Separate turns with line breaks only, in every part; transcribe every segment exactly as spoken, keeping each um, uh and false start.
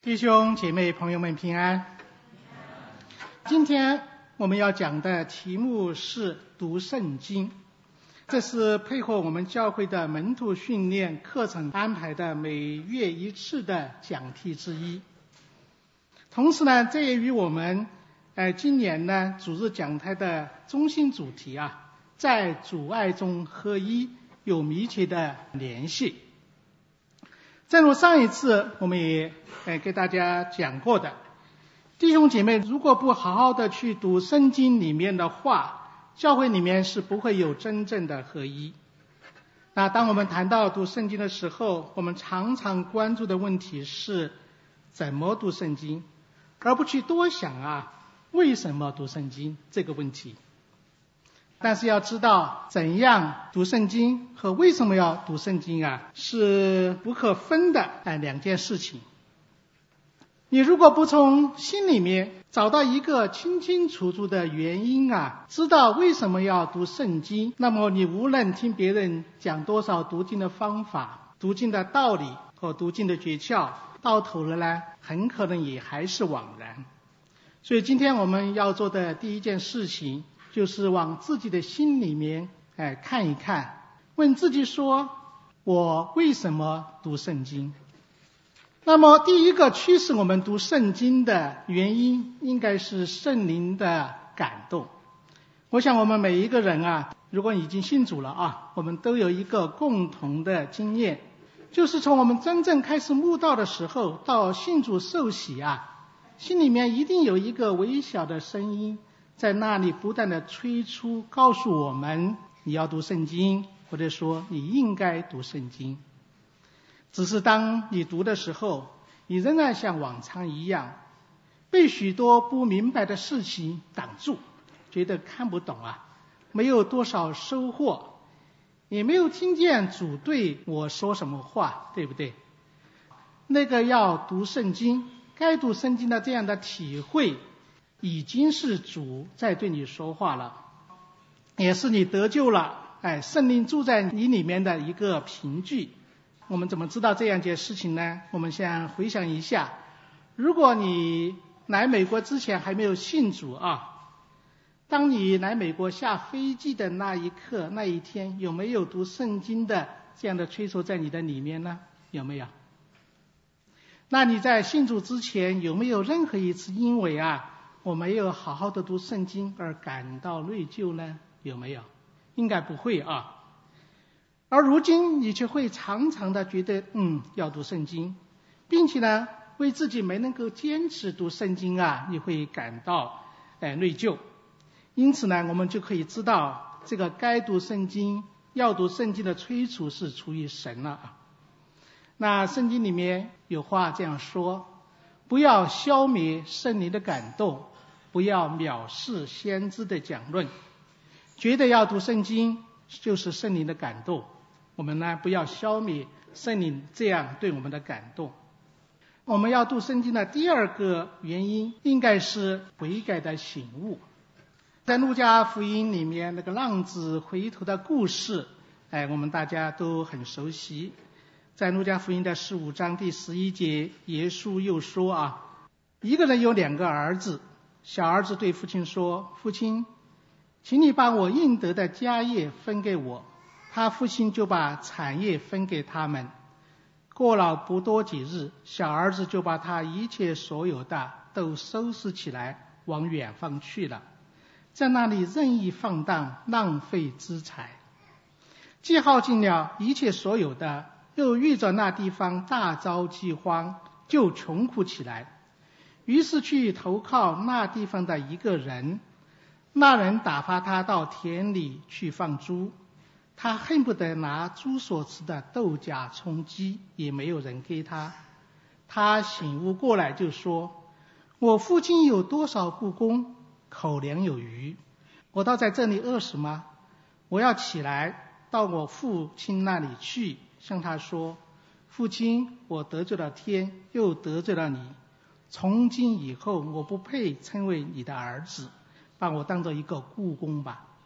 弟兄姐妹朋友们平安。今天我们要讲的题目是读圣经，这是配合我们教会的门徒训练课程安排的每月一次的讲题之一。同时呢，这也与我们呃今年呢主日讲台的中心主题啊，在主爱中合一有密切的联系。正如上一次我们也呃给大家讲过的，弟兄姐妹如果不好好的去读圣经里面的话，教会里面是不会有真正的合一。那当我们谈到读圣经的时候，我们常常关注的问题是怎么读圣经，而不去多想啊为什么读圣经这个问题。但是要知道，怎样读圣经和为什么要读圣经啊，是不可分的哎两件事情。你如果不从心里面找到一个清清楚楚的原因啊，知道为什么要读圣经，那么你无论听别人讲多少读经的方法、读经的道理和读经的诀窍，到头了呢，很可能也还是枉然。所以今天我们要做的第一件事情，就是往自己的心里面哎看一看，问自己说，我为什么读圣经？那么第一个驱使我们读圣经的原因，应该是圣灵的感动。我想我们每一个人啊，如果已经信主了啊，我们都有一个共同的经验，就是从我们真正开始慕道的时候到信主受洗啊，心里面一定有一个微小的声音在那里不断的催促，告诉我们你要读圣经，或者说你应该读圣经。只是当你读的时候，你仍然像往常一样被许多不明白的事情挡住，觉得看不懂啊，没有多少收获，也没有听见主对我说什么话，对不对？那个要读圣经，该读圣经的这样的体会，已经是主在对你说话了，也是你得救了，哎，圣灵住在你里面的一个凭据。我们怎么知道这样一件事情呢？我们先回想一下，如果你来美国之前还没有信主啊，当你来美国下飞机的那一刻，那一天，有没有读圣经的这样的催促在你的里面呢？有没有？那你在信主之前，有没有任何一次因为啊我没有好好的读圣经而感到内疚呢？有没有？应该不会啊。而如今你却会常常的觉得嗯要读圣经，并且呢为自己没能够坚持读圣经啊，你会感到呃内疚。因此呢，我们就可以知道这个该读圣经要读圣经的催促是出于神了啊。那圣经里面有话这样说，不要消灭圣灵的感动，不要藐视先知的讲论。觉得要读圣经就是圣灵的感动，我们呢不要消灭圣灵这样对我们的感动。我们要读圣经的第二个原因，应该是悔改的醒悟。在路加福音里面那个浪子回头的故事，哎，我们大家都很熟悉。在路加福音的十五章第十一节，耶稣又说啊，一个人有两个儿子，小儿子对父亲说，父亲，请你把我应得的家业分给我。他父亲就把产业分给他们。过了不多几日，小儿子就把他一切所有的都收拾起来，往远方去了，在那里任意放荡，浪费资财。既耗尽了一切所有的，又遇着那地方大遭饥荒，就穷苦起来，于是去投靠那地方的一个人。那人打发他到田里去放猪，他恨不得拿猪所吃的豆荚充饥，也没有人给他。他醒悟过来就说，我父亲有多少雇工，口粮有余，我倒在这里饿死吗？我要起来到我父亲那里去，向他说，父亲，我得罪了天，又得罪了你，从今以后我不配称为你的儿子，把我当作一个雇工吧。这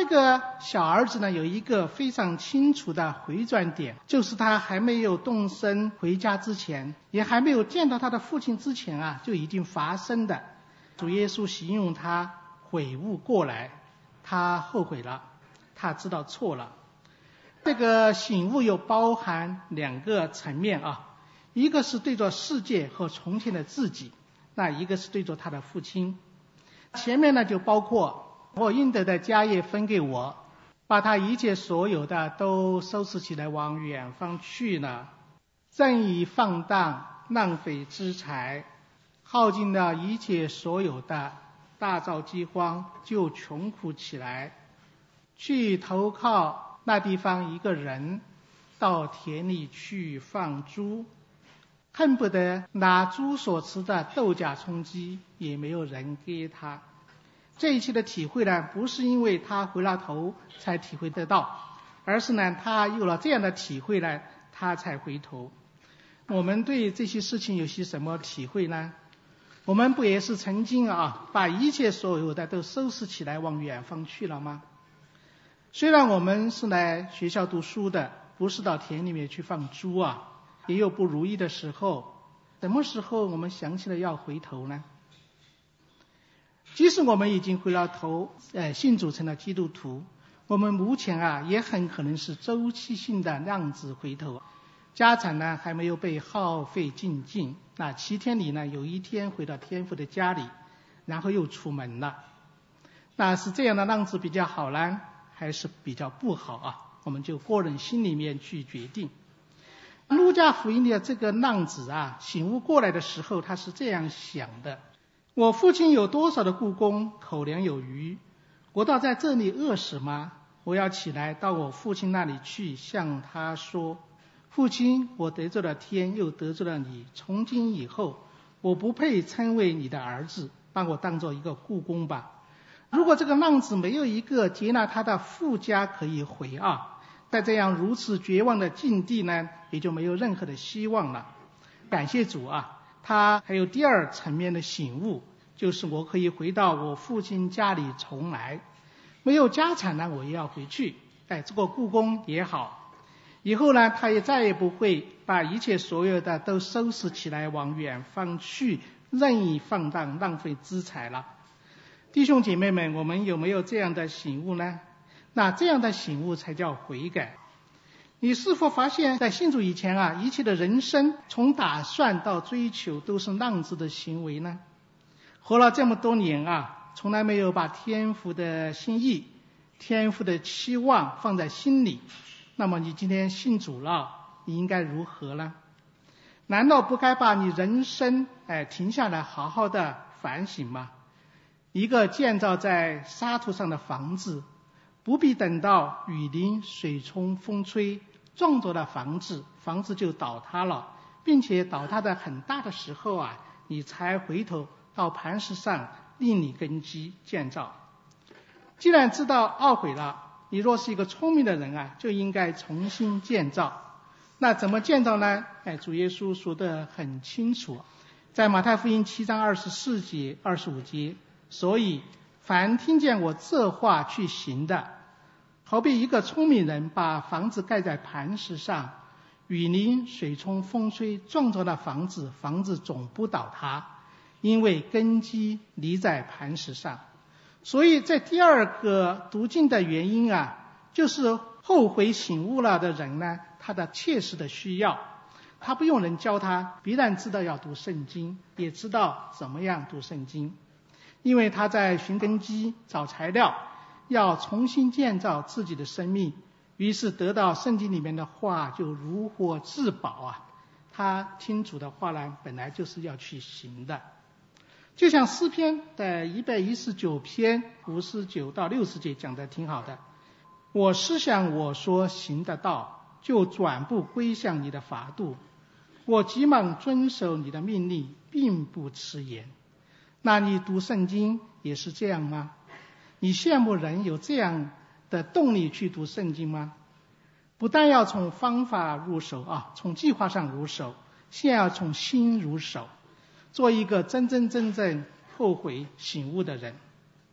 这个小儿子呢，有一个非常清楚的回转点，就是他还没有动身回家之前，也还没有见到他的父亲之前啊，就已经发生的。主耶稣形容他悔悟过来，他后悔了，他知道错了。这个醒悟又包含两个层面啊，一个是对着世界和从前的自己，那一个是对着他的父亲。前面呢就包括我应得的家业分给我，把他一切所有的都收拾起来往远方去了，任意放荡，浪费资财，耗尽了一切所有的，大遭饥荒，就穷苦起来，去投靠那地方一个人，到田里去放猪，恨不得拿猪所吃的豆荚充饥，也没有人给他。这一切的体会呢，不是因为他回了头才体会得到，而是呢他有了这样的体会呢，他才回头。我们对这些事情有些什么体会呢？我们不也是曾经啊把一切所有的都收拾起来往远方去了吗？虽然我们是来学校读书的，不是到田里面去放猪啊，也有不如意的时候，什么时候我们想起来要回头呢？即使我们已经回了头，呃，信主成了基督徒，我们目前啊也很可能是周期性的浪子回头，家产呢还没有被耗费尽尽，那七天里呢有一天回到天父的家里，然后又出门了。那是这样的浪子比较好呢，还是比较不好啊？我们就个人心里面去决定。路加福音里的这个浪子啊，醒悟过来的时候，他是这样想的：我父亲有多少的雇工，口粮有余，我倒在这里饿死吗？我要起来到我父亲那里去，向他说：父亲，我得罪了天，又得罪了你，从今以后我不配称为你的儿子，把我当作一个雇工吧。如果这个浪子没有一个接纳他的父家可以回啊，在这样如此绝望的境地呢，也就没有任何的希望了。感谢主啊，他还有第二层面的醒悟，就是我可以回到我父亲家里重来，没有家产呢，我也要回去，哎，这个雇工也好，以后呢，他也再也不会把一切所有的都收拾起来往远方去，任意放荡，浪费资财了。弟兄姐妹们，我们有没有这样的醒悟呢？那这样的醒悟才叫悔改。你是否发现在信主以前啊，一切的人生从打算到追求都是浪子的行为呢？活了这么多年啊，从来没有把天父的心意、天父的期望放在心里，那么你今天信主了，你应该如何呢？难道不该把你人生哎停下来好好的反省吗？一个建造在沙土上的房子，不必等到雨淋、水冲、风吹，撞着了房子，房子就倒塌了，并且倒塌的很大的时候啊，你才回头到磐石上另立根基建造。既然知道懊悔了，你若是一个聪明的人啊，就应该重新建造。那怎么建造呢？哎，主耶稣说得很清楚，在马太福音七章二十四节、二十五节，所以凡听见我这话去行的，好比一个聪明人把房子盖在磐石上，雨淋、水冲、风吹，撞着了房子，房子总不倒塌，因为根基立在磐石上。所以在第二个读经的原因啊，就是后悔醒悟了的人呢，他的切实的需要，他不用人教他，必然知道要读圣经，也知道怎么样读圣经，因为他在寻根基、找材料，要重新建造自己的生命，于是得到圣经里面的话就如获至宝啊。他听主的话呢，本来就是要去行的。就像诗篇的一百一十九篇五十九到六十节讲的挺好的，我思想我说行的道，就转不归向你的法度，我急忙遵守你的命令，并不迟延。那你读圣经也是这样吗？你羡慕人有这样的动力去读圣经吗？不但要从方法入手啊，从计划上入手，先要从心入手，做一个真真正正后悔醒悟的人。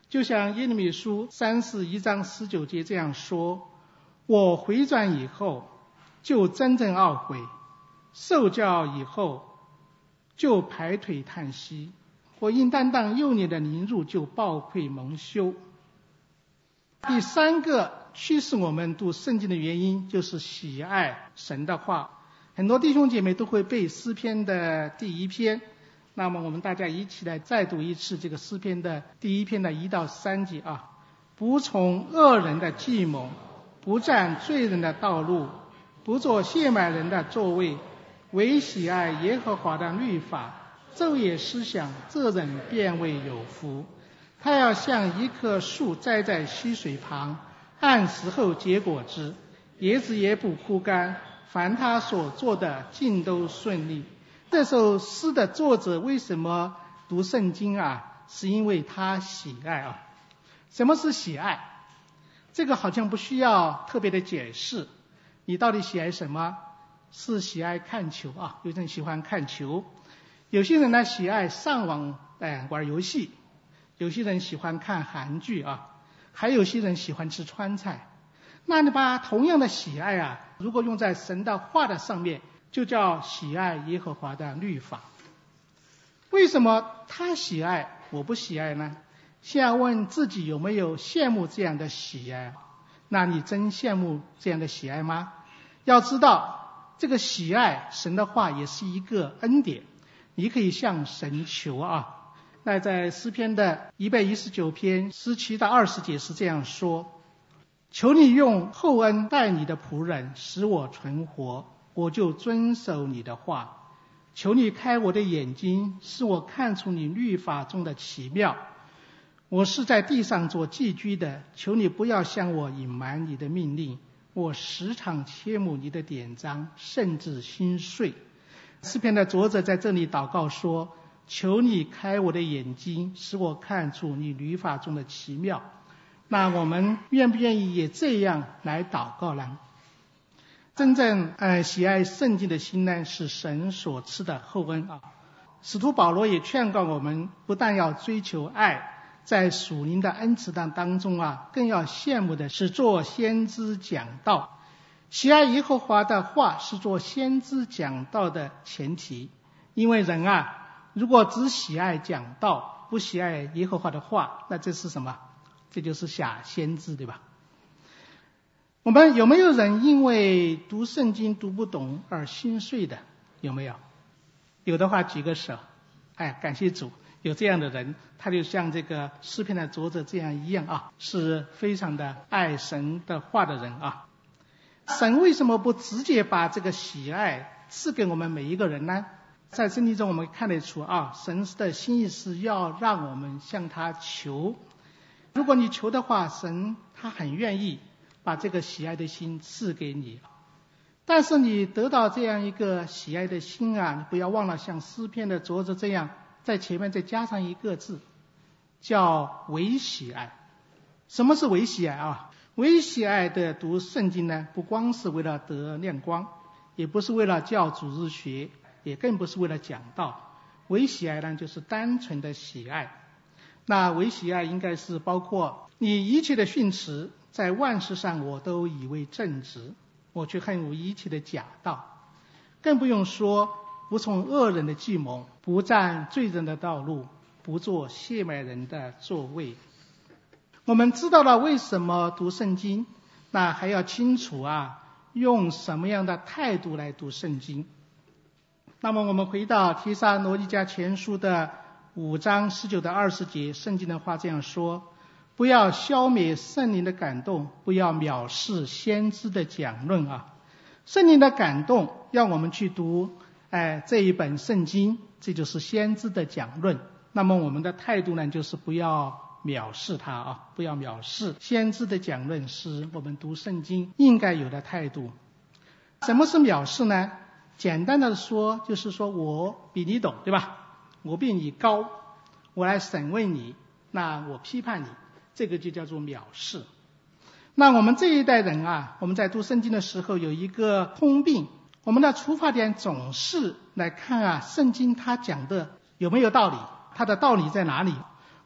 就像耶利米书三十一章十九节这样说：我回转以后，就真正懊悔；受教以后，就排腿叹息。我因担当幼年的凌辱，就抱愧蒙羞。第三个驱使我们读圣经的原因，就是喜爱神的话。很多弟兄姐妹都会背诗篇的第一篇，那么我们大家一起来再读一次这个诗篇的第一篇的一到三节啊。不从恶人的计谋，不占罪人的道路，不做亵慢人的座位，唯喜爱耶和华的律法，昼夜思想，这人便为有福。他要像一棵树栽在溪水旁，按时候结果子，叶子也不枯干，凡他所做的尽都顺利。这首诗的作者为什么读圣经啊？是因为他喜爱啊。什么是喜爱？这个好像不需要特别的解释。你到底喜爱什么？是喜爱看球啊，有人喜欢看球，有些人呢喜爱上网哎玩游戏，有些人喜欢看韩剧啊，还有些人喜欢吃川菜。那你把同样的喜爱啊，如果用在神的话的上面，就叫喜爱耶和华的律法。为什么他喜爱我不喜爱呢？先要问自己有没有羡慕这样的喜爱。那你真羡慕这样的喜爱吗？要知道这个喜爱神的话也是一个恩典，你可以向神求啊。那在诗篇的一百一十九篇十七到二十节是这样说：求你用厚恩待你的仆人，使我存活，我就遵守你的话。求你开我的眼睛，使我看出你律法中的奇妙。我是在地上做寄居的，求你不要向我隐瞒你的命令。我时常切慕你的典章，甚至心碎。诗篇的作者在这里祷告说：求你开我的眼睛，使我看出你律法中的奇妙。那我们愿不愿意也这样来祷告呢？真正呃喜爱圣经的心呢，是神所赐的厚恩啊。使徒保罗也劝告我们，不但要追求爱，在属灵的恩赐当当中啊，更要羡慕的是做先知讲道。喜爱耶和华的话是做先知讲道的前提。因为人啊，如果只喜爱讲道，不喜爱耶和华的话，那这是什么？这就是假先知，对吧？我们有没有人因为读圣经读不懂而心碎的？有没有？有的话举个手。哎，感谢主，有这样的人，他就像这个诗篇的作者这样一样啊，是非常的爱神的话的人啊。神为什么不直接把这个喜爱赐给我们每一个人呢？在圣经中我们看得出啊，神的心意是要让我们向他求。如果你求的话，神他很愿意把这个喜爱的心赐给你。但是你得到这样一个喜爱的心啊，你不要忘了像诗篇的作者这样，在前面再加上一个字，叫唯喜爱。什么是唯喜爱啊？唯喜爱的读圣经呢，不光是为了得亮光，也不是为了教主日学，也更不是为了讲道。唯喜爱呢，就是单纯的喜爱。那唯喜爱应该是包括你一切的训词，在万事上我都以为正直，我却恨恶一切的假道。更不用说不从恶人的计谋，不占罪人的道路，不做亵慢人的座位。我们知道了为什么读圣经，那还要清楚啊，用什么样的态度来读圣经。那么我们回到提撒罗尼迦前书的五章十九到二十节，圣经的话这样说：不要消灭圣灵的感动，不要藐视先知的讲论啊。圣灵的感动让我们去读哎这一本圣经，这就是先知的讲论。那么我们的态度呢，就是不要藐视它啊，不要藐视先知的讲论，是我们读圣经应该有的态度。什么是藐视呢？简单的说，就是说我比你懂，对吧？我比你高，我来审问你，那我批判你，这个就叫做藐视。那我们这一代人啊，我们在读圣经的时候有一个通病，我们的出发点总是来看啊，圣经它讲的有没有道理，它的道理在哪里？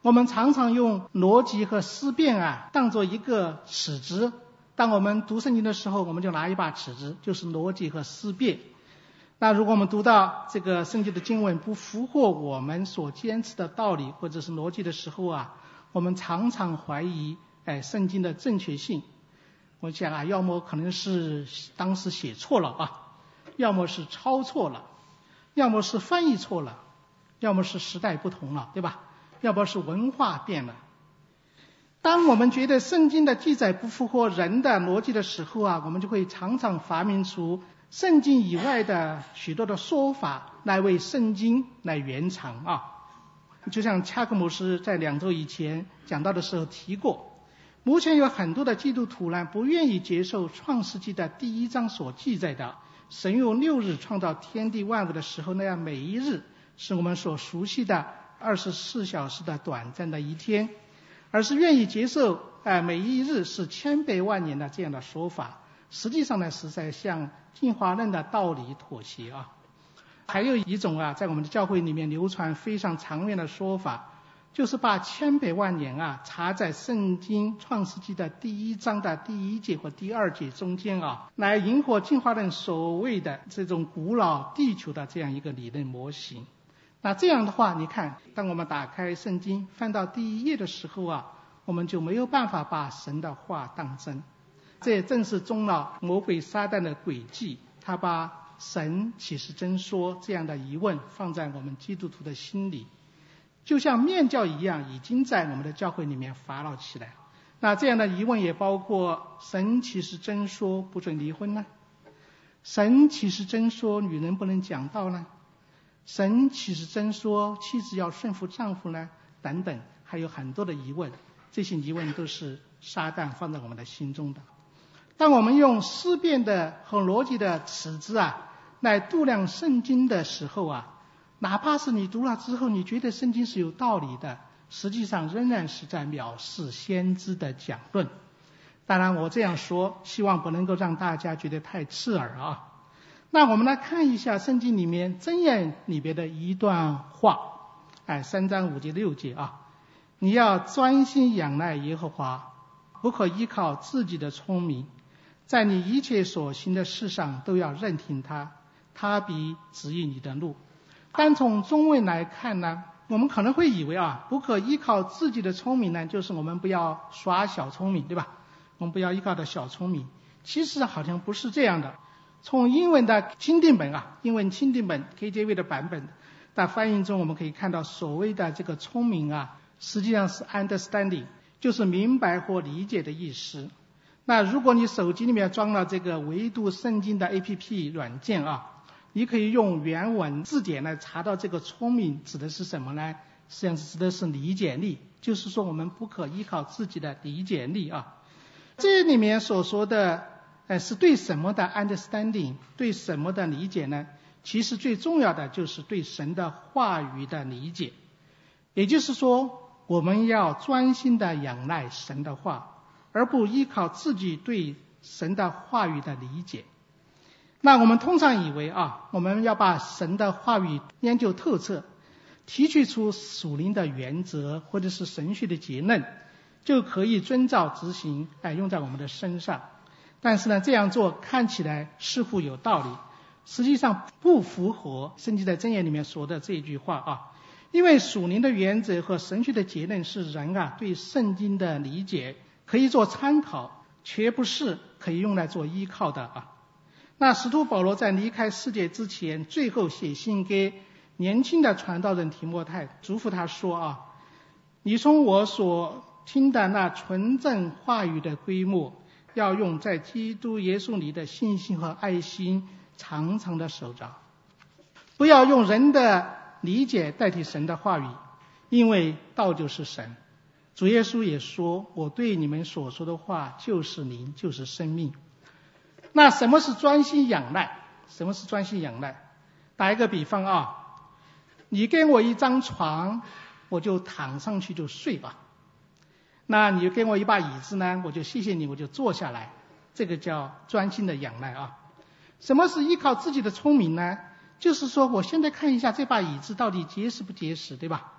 我们常常用逻辑和思辨啊当做一个尺子，当我们读圣经的时候，我们就拿一把尺子，就是逻辑和思辨。那如果我们读到这个圣经的经文不符合我们所坚持的道理或者是逻辑的时候啊，我们常常怀疑哎圣经的正确性。我想啊，要么可能是当时写错了啊，要么是抄错了，要么是翻译错了，要么是时代不同了，对吧？要么是文化变了。当我们觉得圣经的记载不符合人的逻辑的时候啊，我们就会常常发明出圣经以外的许多的说法来为圣经来圆场啊。就像恰克姆斯在两周以前讲到的时候提过，目前有很多的基督徒呢不愿意接受创世纪的第一章所记载的神用六日创造天地万物的时候那样每一日是我们所熟悉的二十四小时的短暂的一天，而是愿意接受、呃、每一日是千百万年的这样的说法。实际上呢是在向进化论的道理妥协啊。还有一种啊，在我们的教会里面流传非常长远的说法，就是把千百万年啊插在圣经创世纪的第一章的第一节或第二节中间啊，来迎合进化论所谓的这种古老地球的这样一个理论模型。那这样的话，你看当我们打开圣经翻到第一页的时候啊，我们就没有办法把神的话当真。这也正是中了魔鬼撒旦的诡计，他把神岂是真说这样的疑问放在我们基督徒的心里，就像面教一样已经在我们的教会里面发了起来。那这样的疑问也包括神岂是真说不准离婚呢？神岂是真说女人不能讲道呢？神岂是真说妻子要顺服丈夫呢？等等，还有很多的疑问，这些疑问都是撒旦放在我们的心中的。当我们用思辨的和逻辑的尺子啊来度量圣经的时候啊，哪怕是你读了之后你觉得圣经是有道理的，实际上仍然是在藐视先知的讲论。当然我这样说希望不能够让大家觉得太刺耳啊。那我们来看一下圣经里面箴言里边的一段话，哎，三章五节六节啊，你要专心仰赖耶和华，不可依靠自己的聪明，在你一切所行的事上都要认听他，他必指引你的路。单从中文来看呢，我们可能会以为啊，不可依靠自己的聪明呢，就是我们不要耍小聪明，对吧？我们不要依靠的小聪明。其实好像不是这样的。从英文的钦定本啊，英文钦定本 K J V 的版本的翻译中，我们可以看到所谓的这个聪明啊，实际上是 understanding， 就是明白或理解的意思。那如果你手机里面装了这个唯读圣经的 A P P 软件啊，你可以用原文字典来查到这个聪明指的是什么呢？实际上是指的是理解力，就是说我们不可依靠自己的理解力啊。这里面所说的呃，是对什么的 understanding， 对什么的理解呢？其实最重要的就是对神的话语的理解。也就是说，我们要专心的仰赖神的话，而不依靠自己对神的话语的理解。那我们通常以为啊，我们要把神的话语研究透彻，提取出属灵的原则或者是神学的结论，就可以遵照执行，哎，用在我们的身上。但是呢，这样做看起来似乎有道理，实际上不符合圣经在箴言里面说的这句话啊。因为属灵的原则和神学的结论是人啊对圣经的理解，可以做参考，却不是可以用来做依靠的啊。那使徒保罗在离开世界之前，最后写信给年轻的传道人提摩太，嘱咐他说啊，你从我所听的那纯正话语的规模，要用在基督耶稣里的信心和爱心常常的守着，不要用人的理解代替神的话语，因为道就是神。主耶稣也说，我对你们所说的话就是灵，就是生命。那什么是专心仰赖？什么是专心仰赖？打一个比方啊，你给我一张床，我就躺上去就睡吧。那你给我一把椅子呢，我就谢谢你，我就坐下来，这个叫专心的仰赖啊。什么是依靠自己的聪明呢？就是说我现在看一下这把椅子到底结实不结实，对吧？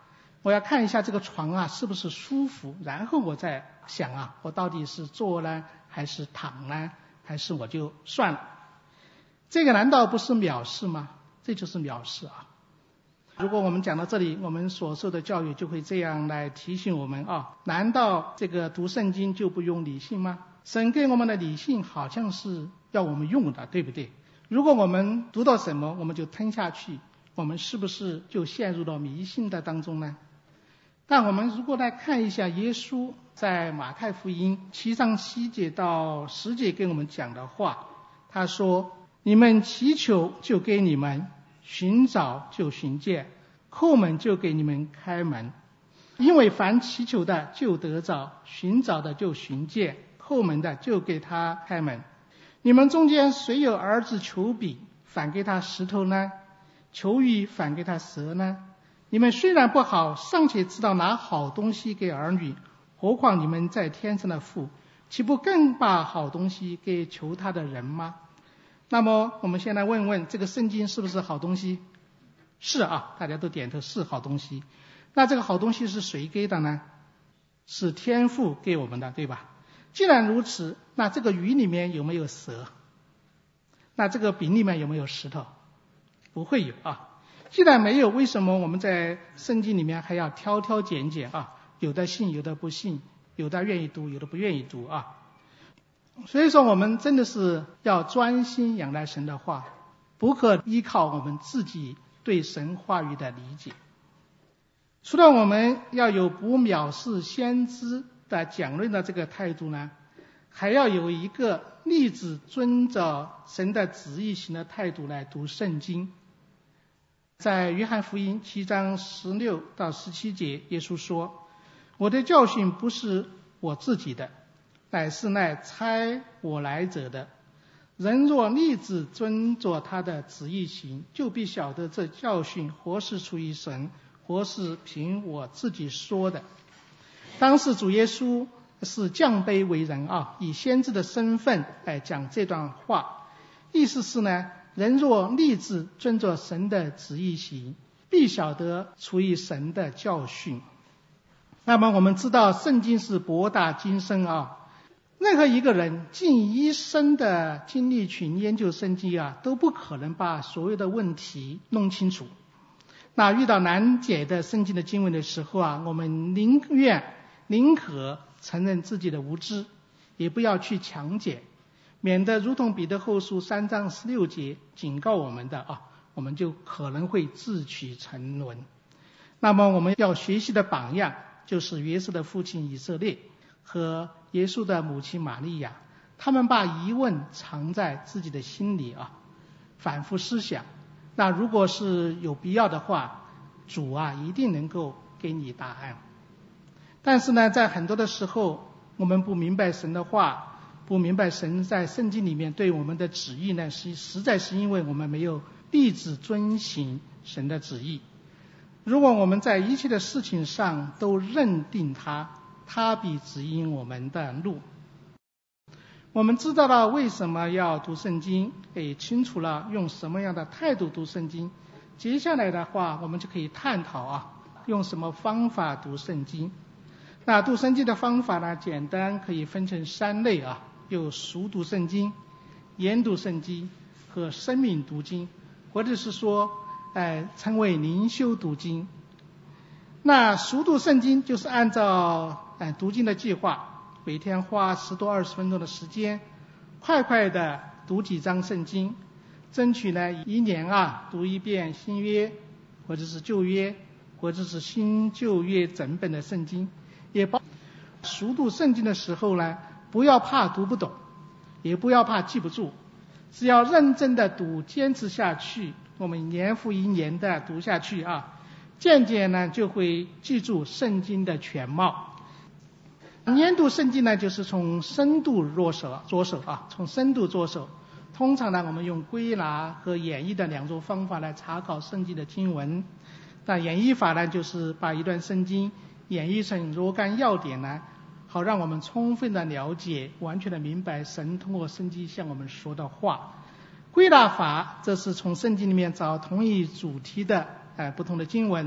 我要看一下这个床啊是不是舒服，然后我再想啊，我到底是坐呢还是躺呢，还是我就算了。这个难道不是藐视吗？这就是藐视啊。如果我们讲到这里，我们所受的教育就会这样来提醒我们啊，难道这个读圣经就不用理性吗？神给我们的理性好像是要我们用的，对不对？如果我们读到什么我们就吞下去，我们是不是就陷入到迷信的当中呢？但我们如果来看一下耶稣在马太福音七章七节到十节给我们讲的话，他说，你们祈求就给你们，寻找就寻见，叩门就给你们开门。因为凡祈求的就得着，寻找的就寻见，叩门的就给他开门。你们中间谁有儿子求饼，反给他石头呢？求鱼，反给他蛇呢？你们虽然不好，尚且知道拿好东西给儿女，何况你们在天上的父，岂不更把好东西给求他的人吗？那么我们先来问问，这个圣经是不是好东西？是啊，大家都点头是好东西。那这个好东西是谁给的呢？是天父给我们的，对吧？既然如此，那这个鱼里面有没有蛇？那这个饼里面有没有石头？不会有啊。既然没有，为什么我们在圣经里面还要挑挑拣拣啊？有的信，有的不信，有的愿意读，有的不愿意读啊。所以说我们真的是要专心仰赖神的话，不可依靠我们自己对神话语的理解。除了我们要有不藐视先知的讲论的这个态度呢，还要有一个立志遵照神的旨意行的态度来读圣经。在约翰福音七章十六到十七节，耶稣说，我的教训不是我自己的，乃是那差我来者的。人若立志遵着他的旨意行，就必晓得这教训或是出于神，或是凭我自己说的。当时主耶稣是降卑为人啊，以先知的身份来讲这段话，意思是呢，人若立志遵着神的旨意行，必晓得出于神的教训。那么我们知道圣经是博大精深啊，任何一个人尽一生的精力去研究圣经啊，都不可能把所有的问题弄清楚。那遇到难解的圣经的经文的时候啊，我们宁愿宁可承认自己的无知，也不要去强解，免得如同彼得后书三章十六节警告我们的啊，我们就可能会自取沉沦。那么我们要学习的榜样就是约瑟的父亲以色列和耶稣的母亲玛利亚，他们把疑问藏在自己的心里啊，反复思想。那如果是有必要的话，主啊一定能够给你答案。但是呢，在很多的时候，我们不明白神的话，不明白神在圣经里面对我们的旨意呢，是实在是因为我们没有立志遵行神的旨意。如果我们在一切的事情上都认定他，他必指引我们的路。我们知道了为什么要读圣经，也清楚了用什么样的态度读圣经。接下来的话，我们就可以探讨啊，用什么方法读圣经。那读圣经的方法呢，简单可以分成三类啊，有熟读圣经、研读圣经和生命读经，或者是说，呃，称为灵修读经。那熟读圣经就是按照呃读经的计划，每天花十多二十分钟的时间，快快的读几章圣经，争取呢一年啊读一遍新约，或者是旧约，或者是新旧约整本的圣经。也包熟读圣经的时候呢，不要怕读不懂，也不要怕记不住，只要认真的读，坚持下去，我们年复一年的读下去啊，渐渐呢就会记住圣经的全貌。研读圣经呢，就是从深度入手着手啊，从深度着手。通常呢，我们用归纳和演绎的两种方法来查考圣经的经文。那演绎法呢，就是把一段圣经演绎成若干要点呢，好让我们充分的了解，完全的明白神通过圣经向我们说的话。归纳法则是从圣经里面找同一主题的呃不同的经文，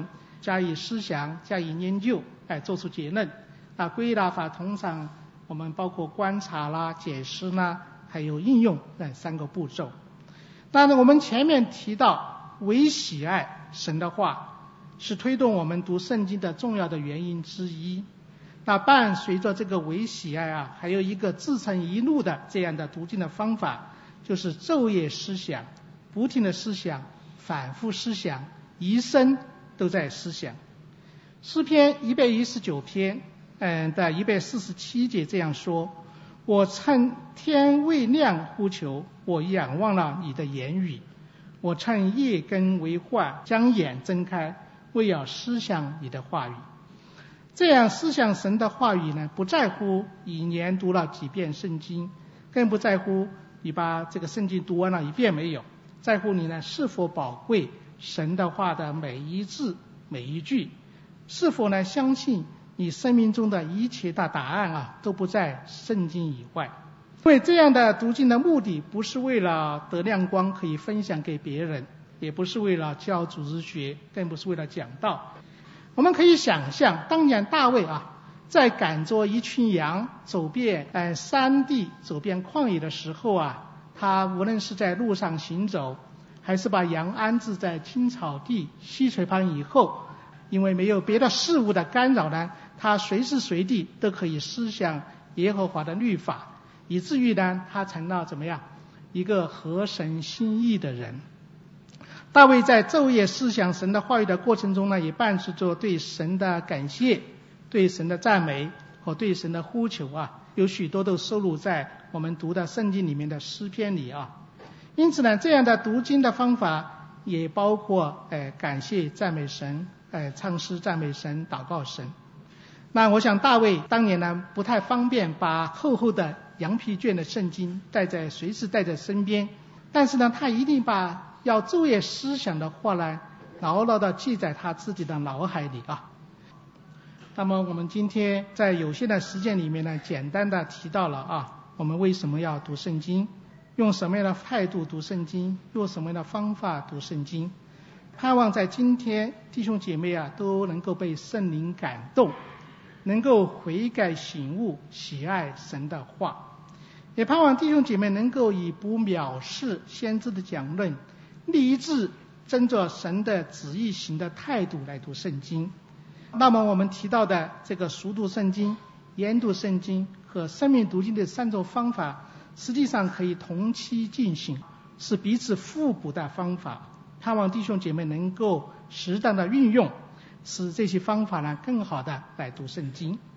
加以思想，加以研究，来做出结论。那归纳法通常我们包括观察啦、解释啦，还有应用这三个步骤。那我们前面提到，唯喜爱神的话，是推动我们读圣经的重要的原因之一。那伴随着这个唯喜爱啊，还有一个自成一路的这样的读经的方法，就是昼夜思想，不停的思想，反复思想，一生都在思想。诗篇一百一十九篇嗯的一百四十七节这样说：我趁天未亮呼求，我仰望了你的言语。我趁夜更为患，将眼睁开，为要思想你的话语。这样思想神的话语呢，不在乎一年读了几遍圣经，更不在乎你把这个圣经读完了一遍没有，在乎你呢是否宝贵神的话的每一字每一句，是否呢相信你生命中的一切的答案啊都不在圣经以外。因为这样的读经的目的不是为了得亮光可以分享给别人，也不是为了教组织学，更不是为了讲道。我们可以想象，当年大卫啊，在赶着一群羊走遍呃山地、走遍旷野的时候啊，他无论是在路上行走，还是把羊安置在青草地、溪水旁以后，因为没有别的事物的干扰呢，他随时随地都可以思想耶和华的律法，以至于呢，他成了怎么样一个合神心意的人。大卫在昼夜思想神的话语的过程中呢，也伴随着对神的感谢、对神的赞美和对神的呼求啊，有许多都收录在我们读的圣经里面的诗篇里啊。因此呢，这样的读经的方法也包括呃感谢、赞美神，呃唱诗赞美神、祷告神。那我想大卫当年呢不太方便把厚厚的羊皮卷的圣经带在随时带在身边，但是呢，他一定把要昼夜思想的话呢，牢牢地记在他自己的脑海里啊。那么我们今天在有限的时间里面呢，简单的提到了啊，我们为什么要读圣经，用什么样的态度读圣经，用什么样的方法读圣经。盼望在今天弟兄姐妹啊都能够被圣灵感动，能够悔改醒悟，喜爱神的话。也盼望弟兄姐妹能够以不藐视先知的讲论，立志遵着神的旨意行的态度来读圣经。那么我们提到的这个熟读圣经、研读圣经和生命读经的三种方法，实际上可以同期进行，是彼此互补的方法。盼望弟兄姐妹能够适当的运用，使这些方法呢更好的来读圣经。